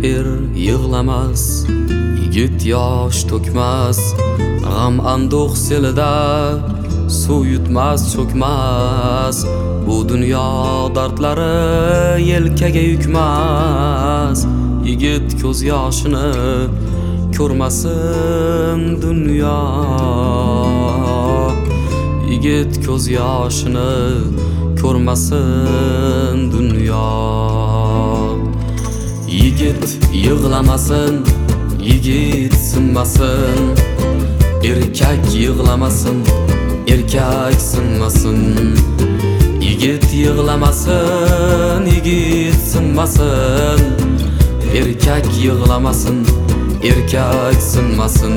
yig'lamas, yigit yosh to'kmas, g'am anduh selida suv yutmas, cho'kmas. Bu dunyo dardlari yelkaga yukmas. Yigit ko'z yoshini ko'rmasin dunyo. Yigit ko'z yoshini ko'rmasin dunyo. Yigit yig'lamasin, yigit sinmasin. Erkak yig'lamasin, erkak sinmasin. Yigit yig'lamasin, yigit sinmasin. Erkak yig'lamasin, erkak sinmasin.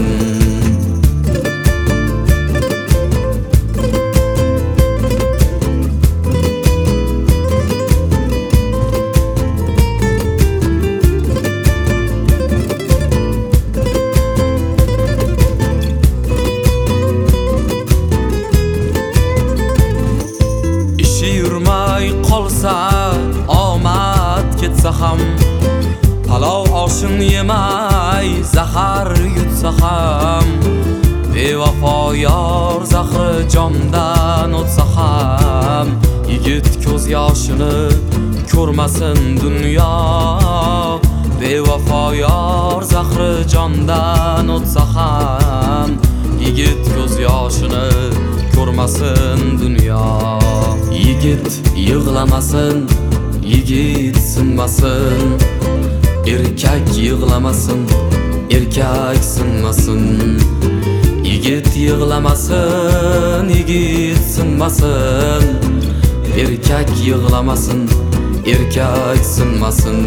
Yurmay qolsa, omad ketsa ham, palov oshin yemay zahar yutsa ham, bevafo yor zahri jomdan o'tsa ham, yigit ko'z yoshini ko'rmasin dunyo. Bevafo yor zahri jomdan o'tsa ham, yigit ko'z yoshini ko'rmasin dunyo. Yigit yig'lamasin, yigit sinmasin. Erkak yig'lamasin, erkak sinmasin. Yigit yig'lamasin, yigit sinmasin. Erkak yig'lamasin, erkak sinmasin.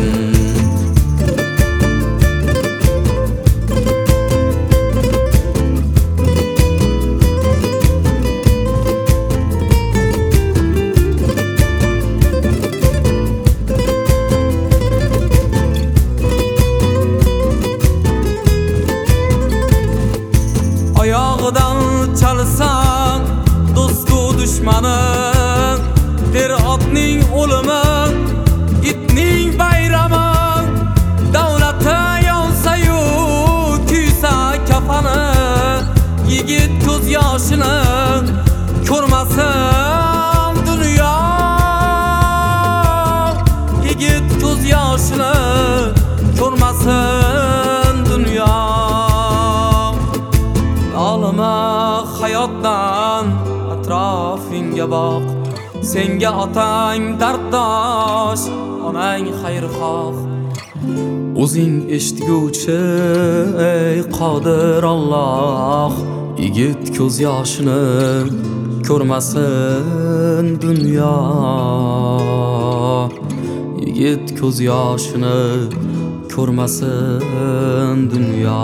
Oyog'idan chalsang do'stu dushmaning, er otning o'limi, itning bayrami. Davlati yonsa-yu kuysa kafani, yigit ko'z yoshini ko'rmasin dunyo. Yigit ko'z yoshini ko'rmasin dunyo. Olma hayotdan atrofingga boq, senga otang darddosh, onang xayrixoh. O'zing eshitguvchi ey qodir Alloh, yigit ko'z yoshini ko'rmasin dunyo. Yigit ko'z yoshini ko'rmasin dunyo.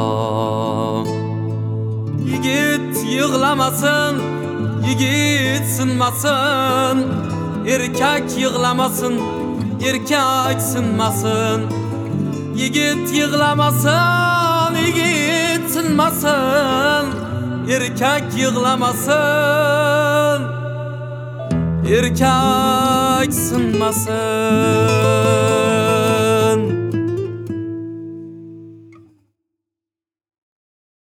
Yigit yig'lamasin, yigit sinmasin. Erkak yig'lamasin, erkak sinmasin. Yigit yig'lamasin, yigit sinmasin. Erkak yig'lamasin, erkak sinmasin.